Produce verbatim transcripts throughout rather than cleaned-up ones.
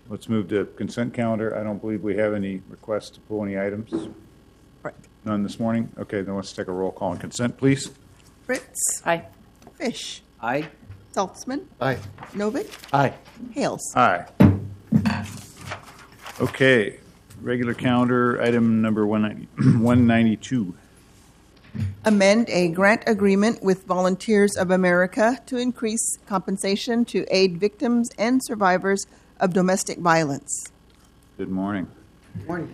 Let's move to consent calendar. I don't believe we have any requests to pull any items. Right. None this morning? Okay, then let's take a roll call on consent, please. Fritz. Aye. Fish. Aye. Saltzman. Aye. Novick. Aye. Hales. Aye. Okay, regular calendar, item number one ninety-two. Amend a grant agreement with Volunteers of America to increase compensation to aid victims and survivors of domestic violence. Good morning. Morning.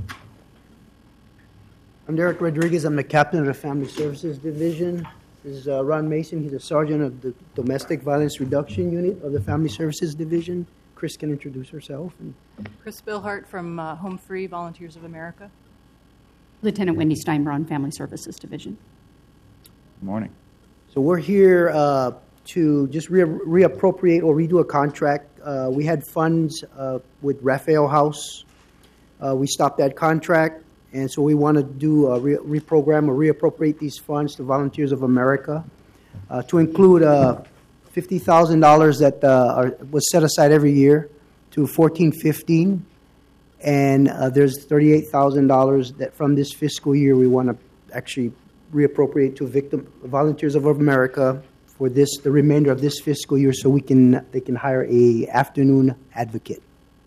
I'm Derek Rodriguez. I'm the captain of the Family Services Division. This is uh, Ron Mason. He's a sergeant of the Domestic Violence Reduction Unit of the Family Services Division. Chris can introduce herself. And Chris Billhart from uh, Home Free Volunteers of America. Lieutenant Wendy Steinbraun, Family Services Division. Good morning. so we're here uh, to just re- reappropriate or redo a contract. Uh, we had funds uh, with Raphael House. Uh, we stopped that contract, and so we want to do a re- reprogram or reappropriate these funds to Volunteers of America uh, to include uh, fifty thousand dollars that uh, are, was set aside every year to fourteen fifteen, and uh, there's thirty-eight thousand dollars that from this fiscal year we want to actually reappropriate to victim Volunteers of America for this the remainder of this fiscal year, so we can they can hire a afternoon advocate.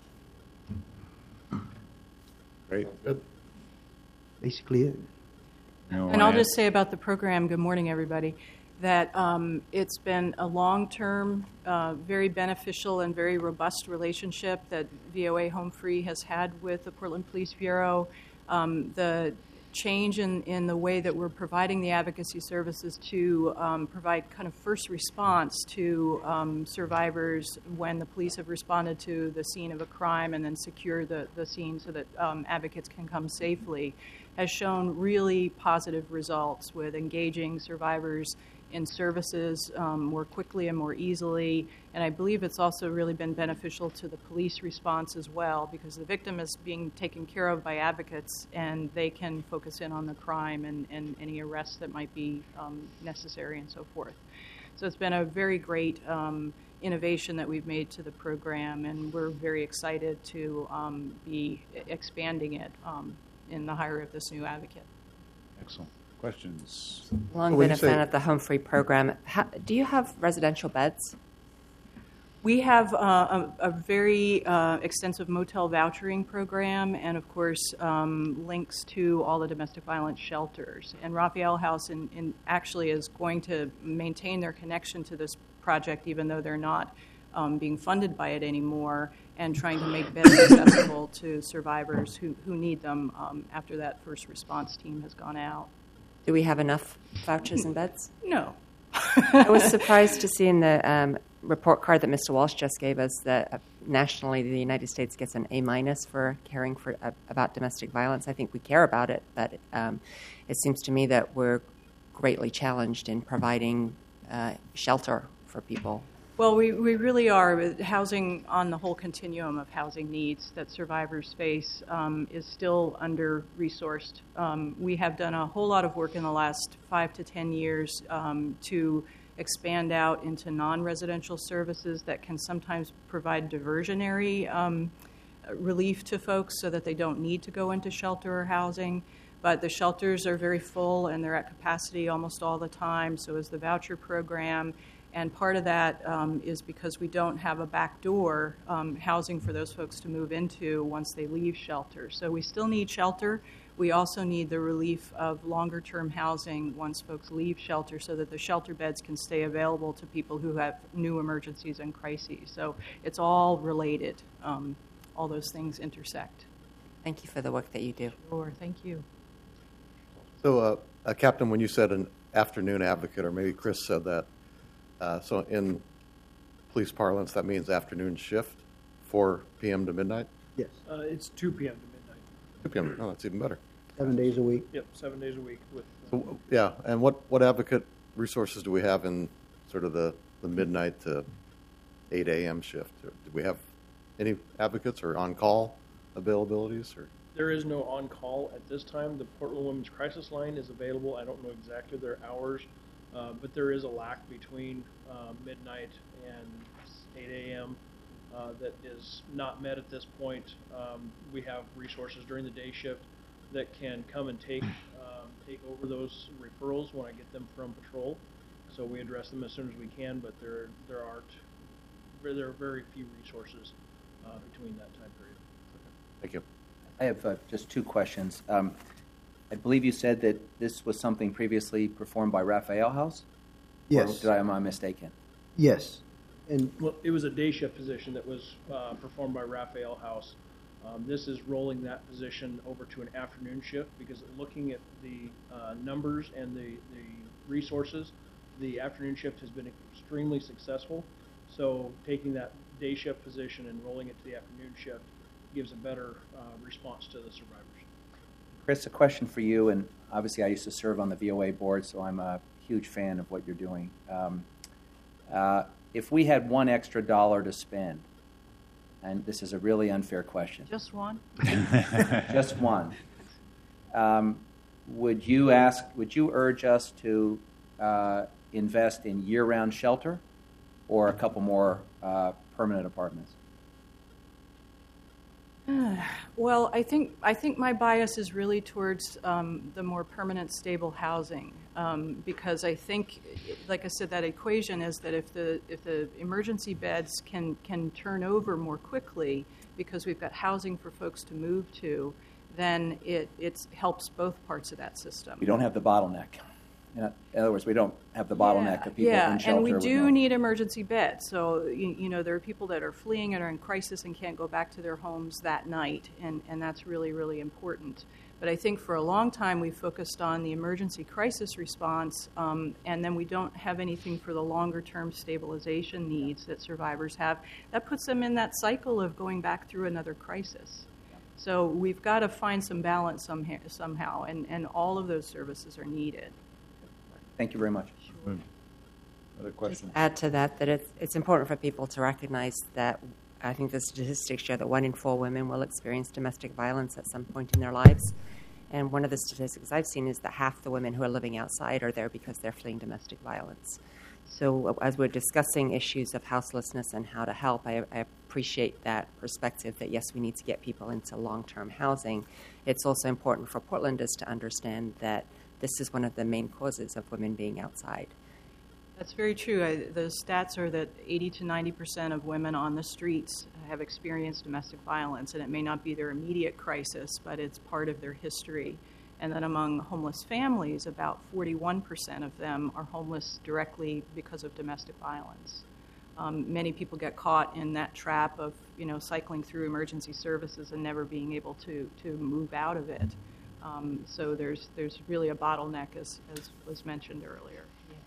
Great. Good. Basically it. And I'll just say about the program, good morning, everybody, that um, it's been a long-term, uh, very beneficial and very robust relationship that V O A Home Free has had with the Portland Police Bureau. Um, the change in, in the way that we're providing the advocacy services to um, provide kind of first response to um, survivors when the police have responded to the scene of a crime and then secure the, the scene so that um, advocates can come safely has shown really positive results with engaging survivors in services um, more quickly and more easily. And I believe it's also really been beneficial to the police response as well, because the victim is being taken care of by advocates and they can focus in on the crime and, and any arrests that might be um, necessary and so forth. So it's been a very great um, innovation that we've made to the program, and we're very excited to um, be expanding it um, in the hire of this new advocate. Excellent. Questions? Long been a fan of the Home Free program. How, do you have residential beds? We have uh, a, a very uh, extensive motel vouchering program and, of course, um, links to all the domestic violence shelters. And Raphael House in, in actually is going to maintain their connection to this project, even though they're not um, being funded by it anymore, and trying to make beds accessible to survivors who, who need them um, after that first response team has gone out. Do we have enough vouchers and beds? No. I was surprised to see in the um, report card that Mister Walsh just gave us that uh, nationally the United States gets an A minus for caring for uh, about domestic violence. I think we care about it, but um, it seems to me that we're greatly challenged in providing uh, shelter for people. Well, we, we really are. Housing on the whole continuum of housing needs that survivors face um, is still under-resourced. Um, we have done a whole lot of work in the last five to ten years um, to expand out into non-residential services that can sometimes provide diversionary um, relief to folks so that they don't need to go into shelter or housing. But the shelters are very full and they're at capacity almost all the time, so is the voucher program. And part of that um, is because we don't have a backdoor um, housing for those folks to move into once they leave shelter. So we still need shelter. We also need the relief of longer-term housing once folks leave shelter so that the shelter beds can stay available to people who have new emergencies and crises. So it's all related. Um, all those things intersect. Thank you for the work that you do. Sure, thank you. So, uh, uh, Captain, when you said an afternoon advocate, or maybe Chris said that, Uh, so in police parlance, that means afternoon shift, four p.m. to midnight? Yes, Uh, it's two p.m. to midnight. two p.m. Oh, that's even better. seven days a week. Yep, seven days a week. With uh, So, yeah, and what, what advocate resources do we have in sort of the, the midnight to eight a.m. shift? Or do we have any advocates or on-call availabilities? Or there is no on-call at this time. The Portland Women's Crisis Line is available. I don't know exactly their hours, uh, but there is a lack between uh, midnight and eight a.m. uh, that is not met at this point. Um, we have resources during the day shift that can come and take um, take over those referrals when I get them from patrol. So we address them as soon as we can, but there there aren't there are very few resources uh, between that time period. Thank you. I have uh, just two questions. Um, I believe you said that this was something previously performed by Raphael House? Yes. Or did I, am I mistaken? Yes. And Well, it was a day shift position that was uh, performed by Raphael House. Um, this is rolling that position over to an afternoon shift because looking at the uh, numbers and the, the resources, the afternoon shift has been extremely successful. So taking that day shift position and rolling it to the afternoon shift gives a better uh, response to the survivors. Chris, a question for you, and obviously I used to serve on the V O A board, so I'm a huge fan of what you're doing. Um, uh, if we had one extra dollar to spend, and this is a really unfair question. Just one? Just one. Um, would you ask, would you urge us to uh, invest in year-round shelter or a couple more uh, permanent apartments? Well, I think I think my bias is really towards um, the more permanent, stable housing, um, because I think, like I said, that equation is that if the if the emergency beds can can turn over more quickly because we've got housing for folks to move to, then it it helps both parts of that system. We don't have the bottleneck. In other words, we don't have the bottleneck yeah, of people yeah. in shelter. And we with do no- need emergency beds. So, you, you know, there are people that are fleeing and are in crisis and can't go back to their homes that night, and, and that's really, really important. But I think for a long time we focused on the emergency crisis response, um, and then we don't have anything for the longer-term stabilization needs that survivors have. That puts them in that cycle of going back through another crisis. So we've got to find some balance somehow, somehow and, and all of those services are needed. Thank you very much. Other questions? Add to that that it's, it's important for people to recognize that I think the statistics show that one in four women will experience domestic violence at some point in their lives. And one of the statistics I've seen is that half the women who are living outside are there because they're fleeing domestic violence. So as we're discussing issues of houselessness and how to help, I, I appreciate that perspective that, yes, we need to get people into long-term housing. It's also important for Portlanders to understand that this is one of the main causes of women being outside. That's very true. I, the stats are that eighty to ninety percent of women on the streets have experienced domestic violence, and it may not be their immediate crisis, but it's part of their history. And then among homeless families, about forty-one percent of them are homeless directly because of domestic violence. Um, many people get caught in that trap of, you know, cycling through emergency services and never being able to, to move out of it. Um, so there's there's really a bottleneck, as, as was mentioned earlier.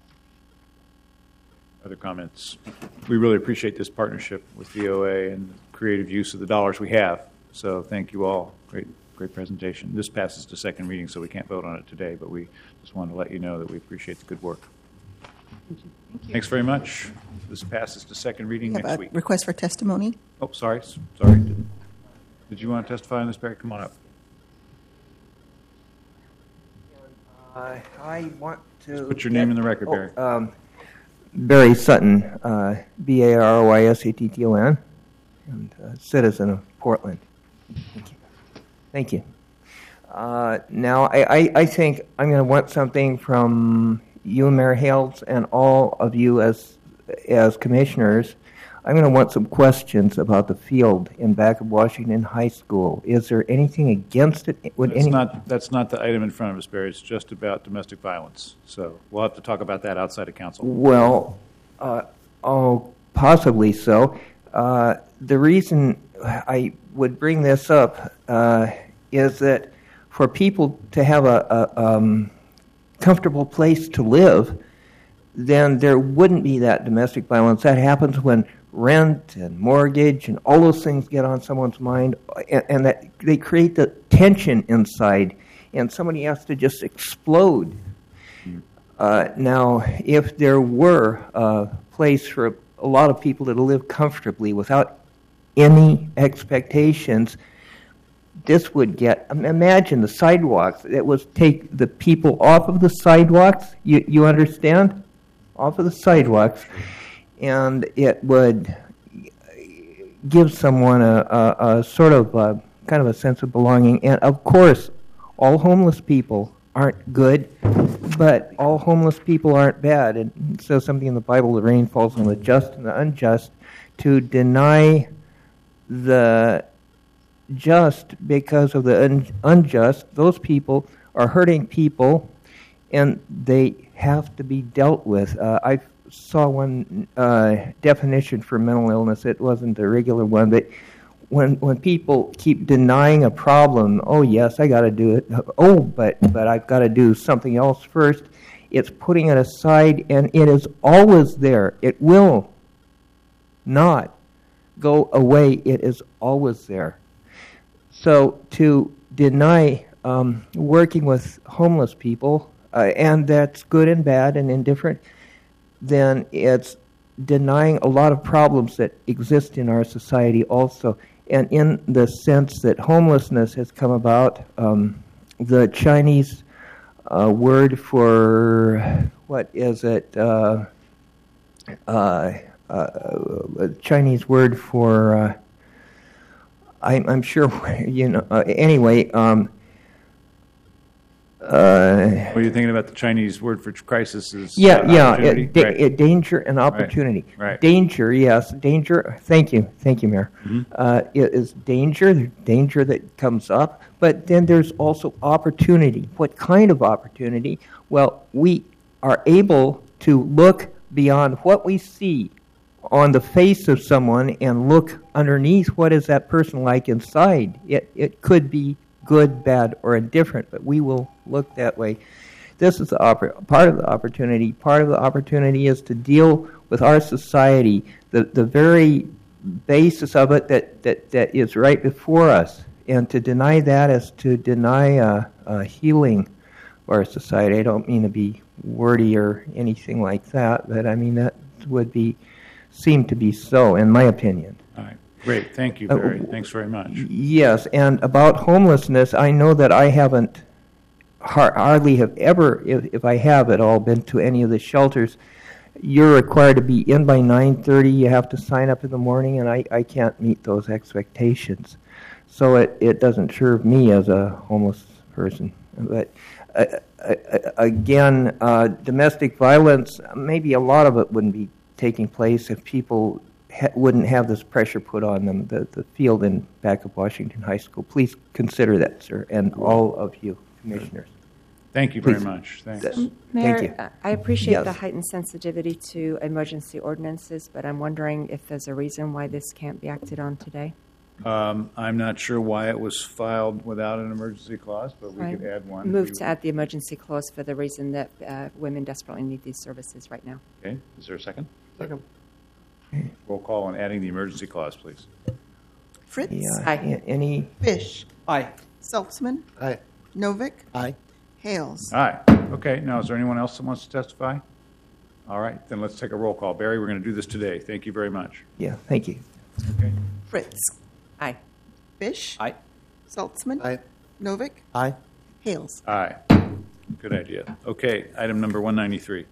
Other comments? We really appreciate this partnership with V O A and the creative use of the dollars we have. So thank you all. Great, great presentation. This passes to second reading, so we can't vote on it today, but we just wanted to let you know that we appreciate the good work. Thank you. Thanks very much. This passes to second reading We have next a week. request for testimony. Oh, sorry, s- sorry. Did, did you want to testify on this, Barry? Come on up. Uh, I want to Put your name in the record, oh, Barry. Um, Barry Sutton, uh, B A R O Y S A T T O N, and a citizen of Portland. Thank you. Thank you. Uh, now, I, I, I think I'm going to want something from you, Mayor Hales, and all of you as as commissioners. I'm going to want some questions about the field in back of Washington High School. Is there anything against it? Would That's any not, that's not the item in front of us, Barry. It's just about domestic violence. So we'll have to talk about that outside of council. Well, uh, oh, possibly so. Uh, the reason I would bring this up uh, is that for people to have a, a um, comfortable place to live, then there wouldn't be that domestic violence. That happens when rent and mortgage and all those things get on someone's mind, and, and that they create the tension inside, and somebody has to just explode. Uh, now, if there were a place for a, a lot of people to live comfortably without any expectations, this would get, imagine the sidewalks. It was take the people off of the sidewalks, you, you understand? Off of the sidewalks, and it would gives someone a, a, a sort of a, kind of a sense of belonging. And of course, all homeless people aren't good, but all homeless people aren't bad. And it says something in the Bible, the rain falls on the just and the unjust. To deny the just because of the un- unjust, those people are hurting people, and they have to be dealt with. Uh, I saw one uh, definition for mental illness. It wasn't a regular one, but when when people keep denying a problem, oh yes, I got to do it. Oh, but but I've got to do something else first. It's putting it aside, and it is always there. It will not go away. It is always there. So to deny um, working with homeless people, uh, and that's good and bad and indifferent, then it's denying a lot of problems that exist in our society also. And in the sense that homelessness has come about, um, the Chinese uh, word for, what is it, uh, uh, uh, Chinese word for, uh, I'm, I'm sure, you know, uh, anyway, um, Uh, what are you thinking about the Chinese word for crisis? Is yeah, uh, yeah, opportunity? it, da- Right. it, danger and opportunity. Right, right. Danger, yes, danger. Thank you, thank you, Mayor. Mm-hmm. Uh, it is danger, danger that comes up, but then there's also opportunity. What kind of opportunity? Well, we are able to look beyond what we see on the face of someone and look underneath. What is that person like inside? It it could be good, bad, or indifferent, but we will look that way. This is the oppor- part of the opportunity. Part of the opportunity is to deal with our society, the, the very basis of it that, that, that is right before us. And to deny that is to deny uh, uh, healing of our society. I don't mean to be wordy or anything like that, but I mean that would be seem to be so, in my opinion. All right. Great. Thank you, Uh, Barry. Thanks very much. Yes, and about homelessness, I know that I haven't, har- hardly have ever, if, if I have at all, been to any of the shelters. You're required to be in by nine thirty. You have to sign up in the morning, and I, I can't meet those expectations. So it, it doesn't serve me as a homeless person. But uh, uh, again, uh, domestic violence, maybe a lot of it wouldn't be taking place if people Ha- wouldn't have this pressure put on them, the, the field in back of Washington High School. Please consider that, sir, and all of you, commissioners. Thank you very Please. much. Thanks. Th- Mayor, Thank you. uh, I appreciate Yes. the heightened sensitivity to emergency ordinances, but I'm wondering if there's a reason why this can't be acted on today. Um, I'm not sure why it was filed without an emergency clause, but we I could add one. if Move you- to add the emergency clause for the reason that uh, women desperately need these services right now. Okay. Is there a second? Second. Roll call on adding the emergency clause, please. Fritz. Yeah, Aye. a- any, Fish. Aye. Saltzman. Aye. Novick. Aye. Hales. Aye. Okay. Now, is there anyone else that wants to testify? All right. Then let's take a roll call. Barry, we're going to do this today. Thank you very much. yeah, thank you. Okay. Fritz. Aye. Fish. Aye. Saltzman. Aye. Novick. Aye. Hales. Aye. Good idea. Okay. Item number one ninety-three.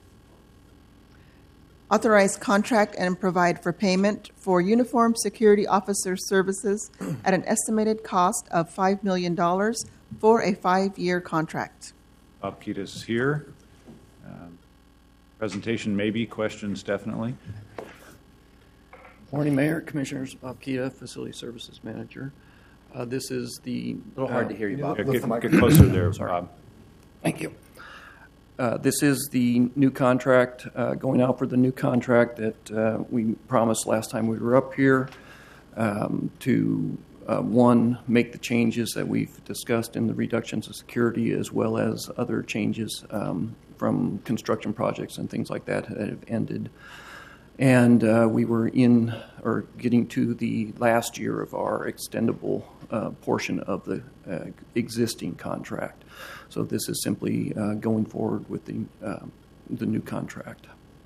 Authorize contract and provide for payment for uniformed security officer services at an estimated cost of five million dollars for a five-year contract. Bob Kitas is here. Um, Presentation maybe, questions definitely. Morning, Mayor, Commissioners. Bob Kita, Facility Services Manager. Uh, This is the... A little hard to hear you, Bob. Yeah, Get get closer there, Bob. Thank you. Uh, This is the new contract, uh, going out for the new contract that uh, we promised last time we were up here um, to, uh, one, make the changes that we've discussed in the reductions of security, as well as other changes um, from construction projects and things like that that have ended. And uh, we were in, or getting to the last year of our extendable uh, portion of the uh, existing contract. So this is simply uh, going forward with the uh, the new contract,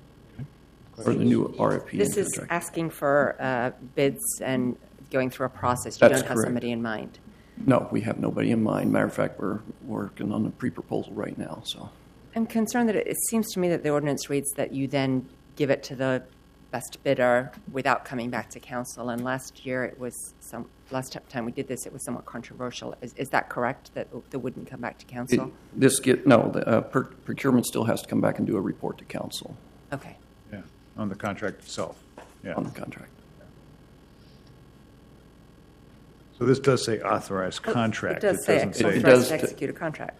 or the new R F P This is contract. asking for uh, bids and going through a process. You That's don't have correct. somebody in mind. No, we have nobody in mind. Matter of fact, we're working on the pre-proposal right now. So I'm concerned that it, it seems to me that the ordinance reads that you then give it to the best bidder without coming back to council. And last year it was some. Last time we did this, it was somewhat controversial. Is, is that correct? That that wouldn't come back to council? It, this get no. The uh, per, procurement still has to come back and do a report to council. Okay. Yeah, on the contract itself. Yeah. On the contract. So this does say authorized contract. It does say doesn't say. It authorized does to t- execute a contract.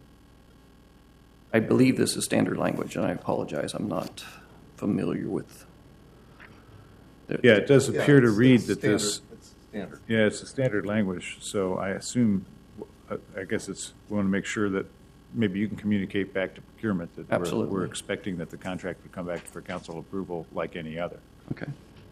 I believe this is standard language, and I apologize. I'm not familiar with. The, Yeah, it does appear Yeah, to it's- read it's that standard. this. It's standard. Yeah, it's a standard language, so I assume, I I guess it's, we want to make sure that maybe you can communicate back to procurement that we're, Absolutely. we're expecting that the contract would come back for council approval like any other. Okay.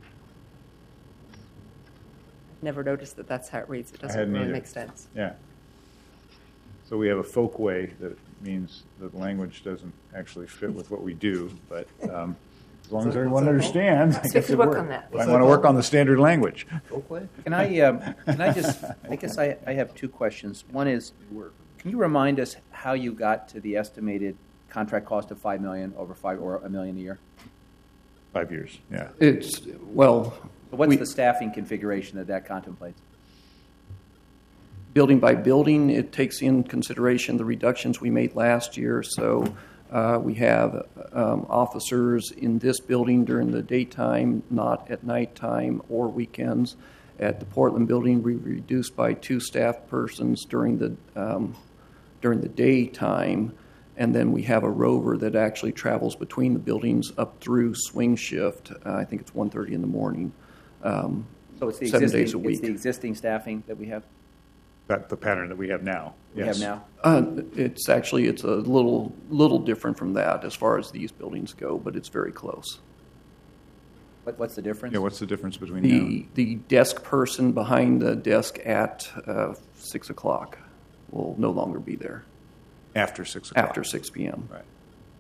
Never noticed that that's how it reads. It I doesn't hadn't really either. make sense. Yeah. So we have a folkway that means that the language doesn't actually fit with what we do, but um, as long as everyone understands, I So we guess could it work works. on that. I want to work on the standard language. Can I, um, can I just, I guess I, I have two questions. One is, can you remind us how you got to the estimated contract cost of five million over five, or a million a year? Five years, yeah. It's well. So what's we, the staffing configuration that that contemplates? building by building, it takes in consideration the reductions we made last year. So uh, we have um, officers in this building during the daytime, not at nighttime or weekends. At the Portland building, we reduced by two staff persons during the um, during the daytime, and then we have a rover that actually travels between the buildings up through swing shift. Uh, I think it's one thirty in the morning. Um, So it's the seven existing, days a week. it's the existing staffing that we have, That, the pattern that we have now. we Yes. have now? Uh, it's actually it's a little little different from that as far as these buildings go, but it's very close. What, what's the difference? Yeah, what's the difference between The now? the desk person behind the desk at uh, six o'clock will no longer be there After six o'clock. after six p.m. Right.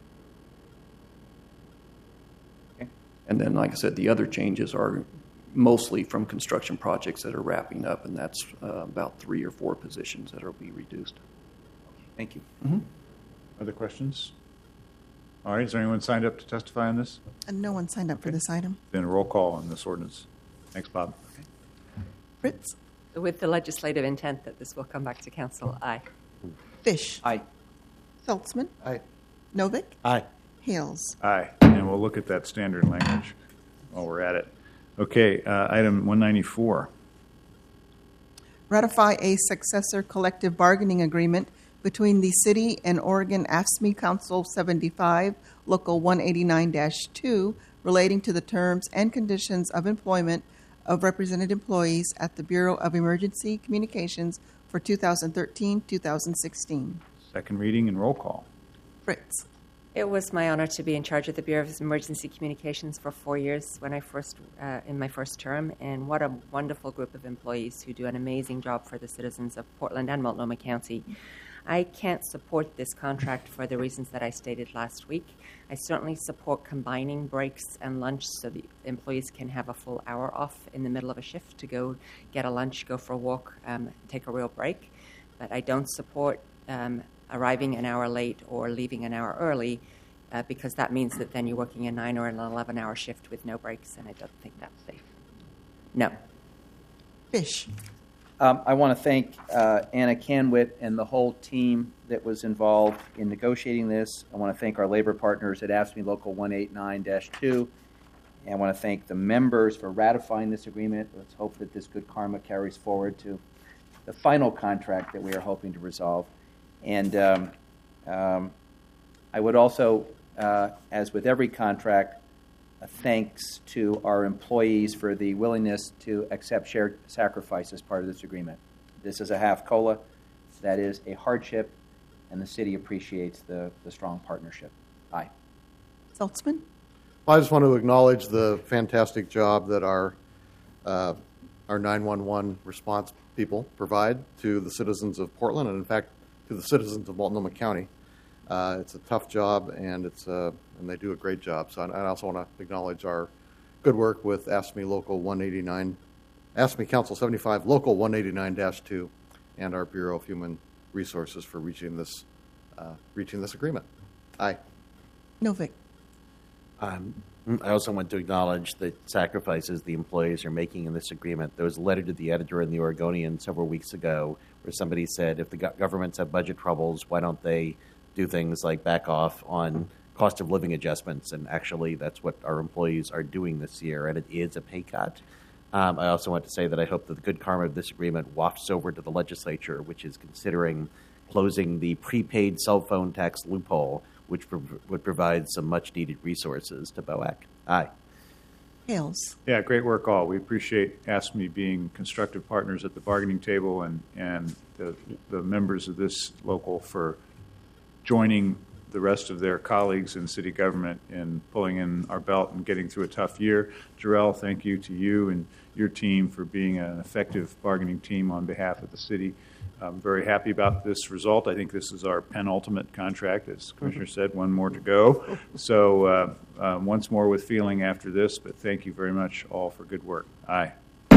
Okay. And then, like I said, the other changes are mostly from construction projects that are wrapping up, and that's uh, about three or four positions that will be reduced. Thank you. Other questions? All right, is there anyone signed up to testify on this? And no one signed up for this item. Then a roll call on this ordinance. Thanks, Bob. Fritz, With the legislative intent that this will come back to council, aye. Fish, Aye. Saltzman, Aye. Novick, Aye. Hales. Aye, and we'll look at that standard language while we're at it. Okay, uh, item one ninety-four. Ratify a successor collective bargaining agreement between the city and Oregon A F S C M E Council seventy-five, Local one eighty-nine dash two, relating to the terms and conditions of employment of represented employees at the Bureau of Emergency Communications for two thousand thirteen to two thousand sixteen. Second reading and roll call. Fritz, It was my honor to be in charge of the Bureau of Emergency Communications for four years when I first, uh, in my first term, and what a wonderful group of employees who do an amazing job for the citizens of Portland and Multnomah County. I can't support this contract for the reasons that I stated last week. I certainly support combining breaks and lunch so the employees can have a full hour off in the middle of a shift to go get a lunch, go for a walk, um, take a real break. But I don't support um, arriving an hour late or leaving an hour early uh, because that means that then you're working a nine or an eleven-hour shift with no breaks, and I don't think that's safe. No. Fish, Um, I want to thank uh, Anna Canwit and the whole team that was involved in negotiating this. I want to thank our labor partners at A F S C M E Local one eighty-nine dash two. And I want to thank the members for ratifying this agreement. Let's hope that this good karma carries forward to the final contract that we are hoping to resolve. And um, um, I would also, uh, as with every contract, a thanks to our employees for the willingness to accept shared sacrifice as part of this agreement. This is a half COLA. That is a hardship, and the city appreciates the, the strong partnership. Aye. Saltzman, Well, I just want to acknowledge the fantastic job that our uh, our nine one one response people provide to the citizens of Portland, and in fact, to the citizens of Multnomah County. Uh, it's a tough job, and it's uh, and they do a great job. So I, I also want to acknowledge our good work with A F S C M E Local one eighty-nine, A F S C M E Council seventy-five, Local one eighty-nine dash two, and our Bureau of Human Resources for reaching this uh, reaching this agreement. Aye. Novick, Um, I also want to acknowledge the sacrifices the employees are making in this agreement. There was a letter to the editor in the Oregonian several weeks ago where somebody said, if the go- governments have budget troubles, why don't they do things like back off on cost of living adjustments? And actually, that's what our employees are doing this year, and it is a pay cut. Um, I also want to say that I hope that the good karma of this agreement wafts over to the legislature, which is considering closing the prepaid cell phone tax loophole, which prov- would provide some much-needed resources to B O A C. Aye. Hales. Yeah, great work all. We appreciate AFSCME being constructive partners at the bargaining table and, and the, the members of this local for joining the rest of their colleagues in city government in pulling in our belt and getting through a tough year. Jarrell, thank you to you and your team for being an effective bargaining team on behalf of the city. I'm very happy about this result. I think this is our penultimate contract, as the Commissioner said, one more to go. So uh, uh, once more with feeling after this, but thank you very much all for good work. Aye.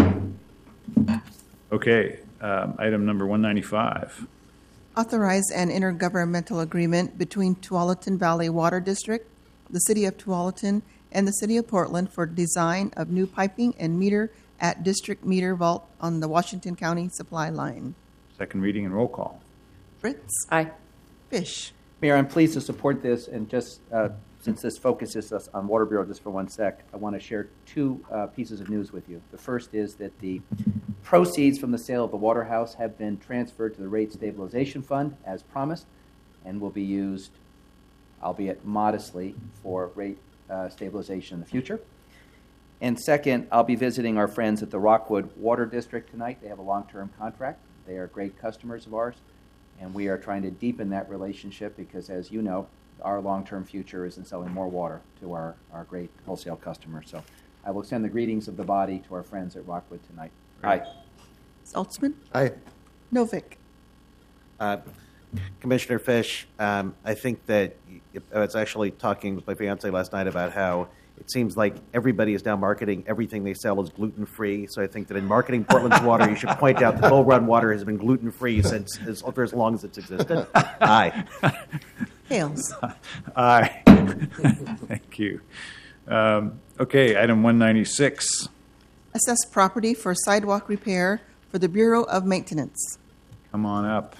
Okay, um, item number one ninety-five. Authorize an intergovernmental agreement between Tualatin Valley Water District, the City of Tualatin, and the City of Portland for design of new piping and meter at District Meter Vault on the Washington County Supply Line. Second reading and roll call. Fritz. Aye. Fish. Mayor, I'm pleased to support this, and just uh, since this focuses us on Water Bureau just for one sec, I want to share two uh, pieces of news with you. The first is that the proceeds from the sale of the water house have been transferred to the Rate Stabilization Fund as promised and will be used, albeit modestly, for rate uh, stabilization in the future. And second, I'll be visiting our friends at the Rockwood Water District tonight. They have a long-term contract. They are great customers of ours, and we are trying to deepen that relationship because, as you know, our long-term future is in selling more water to our, our great wholesale customers. So I will send the greetings of the body to our friends at Rockwood tonight. Aye. Saltzman. Aye. Novick. Uh, Commissioner Fish, um, I think that I was actually talking with my fiance last night about how it seems like everybody is now marketing everything they sell as gluten-free. So I think that in marketing Portland's water, you should point out that Bull Run water has been gluten-free since as, for as long as it's existed. Aye. Hales. Aye. Thank you. Um, okay, item one ninety-six. Assess property for sidewalk repair for the Bureau of Maintenance. Come on up.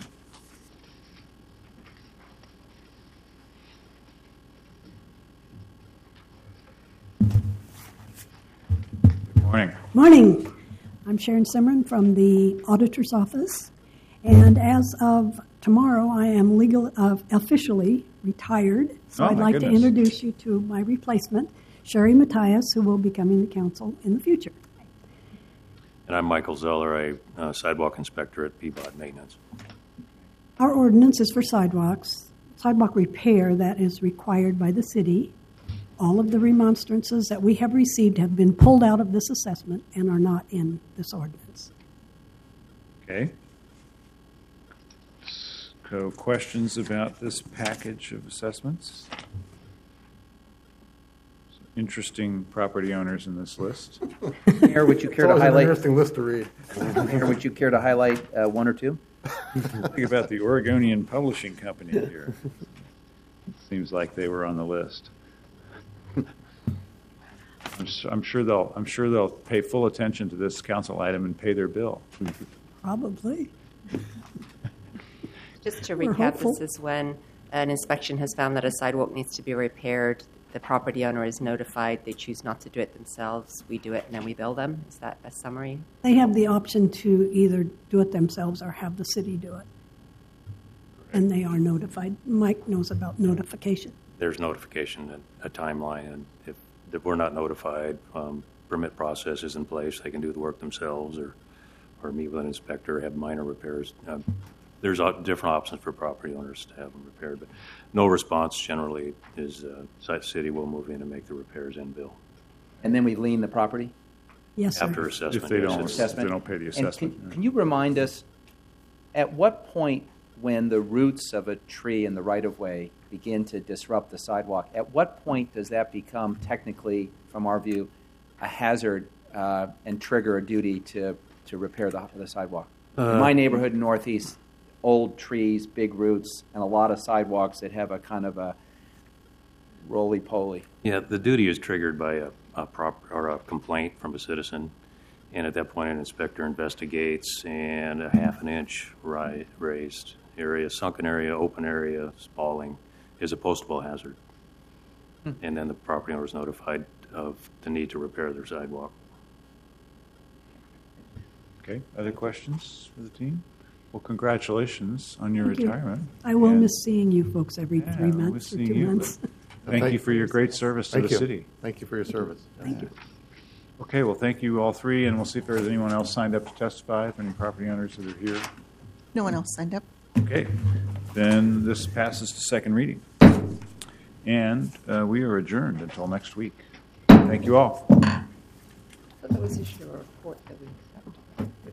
Good morning. Morning. I'm Sharon Simron from the Auditor's Office, and as of tomorrow, I am legal uh, officially retired. So Oh, I'd my like goodness. to introduce you to my replacement, Sherry Matthias, who will be coming to council in the future. And I'm Michael Zeller, a uh, sidewalk inspector at Peabody Maintenance. Our ordinance is for sidewalks, sidewalk repair that is required by the city. All of the remonstrances that we have received have been pulled out of this assessment and are not in this ordinance. Okay. So questions about this package of assessments? Interesting property owners in this list. Mayor, would you care to It's always an highlight? interesting list to read. Mayor, would you care to highlight uh, one or two? Think about the Oregonian Publishing Company here. Seems like they were on the list. I'm, s- I'm sure they'll. I'm sure they'll pay full attention to this council item and pay their bill. Probably. Just to We're recap, hopeful. this is when an inspection has found that a sidewalk needs to be repaired. The property owner is notified. They choose not to do it themselves. We do it, and then we bill them. Is that a summary? They have the option to either do it themselves or have the city do it. And they are notified. Mike knows about notification. There's notification and a timeline, and if, if we're not notified, um, permit process is in place. They can do the work themselves or, or meet with an inspector, have minor repairs. Um, there's uh, different options for property owners to have them repaired, but no response generally is uh, site city will move in and make the repairs and bill. And then we lien the property? Yes, sir. After assessment. If they yes, don't, it's- if they don't pay the And assessment. can, can you remind us, at what point when the roots of a tree in the right-of-way begin to disrupt the sidewalk, at what point does that become technically, from our view, a hazard uh, and trigger a duty to, to repair the, the sidewalk? Uh, in my neighborhood in Northeast, old trees, big roots, and a lot of sidewalks that have a kind of a roly-poly. Yeah, the duty is triggered by a, a prop or a complaint from a citizen, and at that point, an inspector investigates, and a half an inch ri- raised area, sunken area, open area, spalling is a postable hazard, hmm. and then the property owner is notified of the need to repair their sidewalk. Okay. Other questions for the team? Well, congratulations on your Thank you. retirement. I will And- miss seeing you folks every Yeah, three we'll months or miss two seeing you, months. Thank, thank you for your great service to Thank the you. city. Thank you for your service. Thank you. Okay, well, thank you all three, and we'll see if there's anyone else signed up to testify, if any property owners that are here. No one else signed up. Okay, then this passes to second reading. And uh, we are adjourned until next week. Thank you all. So that was just your report that we